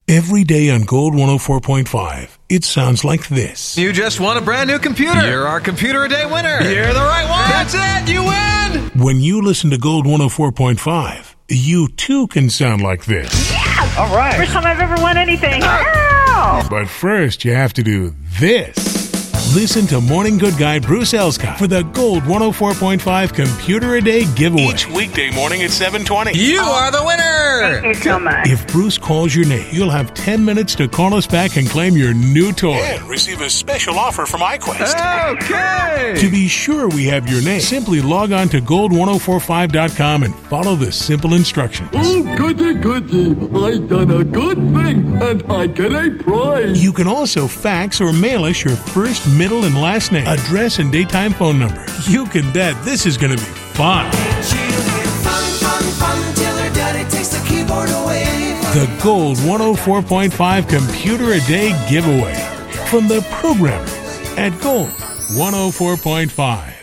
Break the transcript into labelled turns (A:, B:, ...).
A: Every day on Gold 104.5, it sounds like this.
B: You just won a brand new computer. You're our Computer a Day winner. You're the right one. That's it. You win.
A: When you listen to Gold 104.5, you too can sound like this.
C: Yes!
D: All right.
C: First time I've ever won anything. Wow!
A: But first, you have to do this. Listen to Morning Good Guy Bruce Elscott for the Gold 104.5 Computer a Day giveaway. Each weekday morning at 7:20.
B: You are the winner.
C: Thank you so much.
A: If Bruce calls your name, you'll have 10 minutes to call us back and claim your new toy. And receive a special offer from iQuest.
B: Okay.
A: To be sure we have your name, simply log on to gold1045.com and follow the simple instructions.
E: Oh, goody, goody. I done a good thing, and I get a prize.
A: You can also fax or mail us your first, middle, and last name, address, and daytime phone number. You can bet this is going to be fun.
F: Fun till her daddy takes the keyboard away.
A: The Gold 104.5 Computer a Day giveaway from the programmers at Gold 104.5.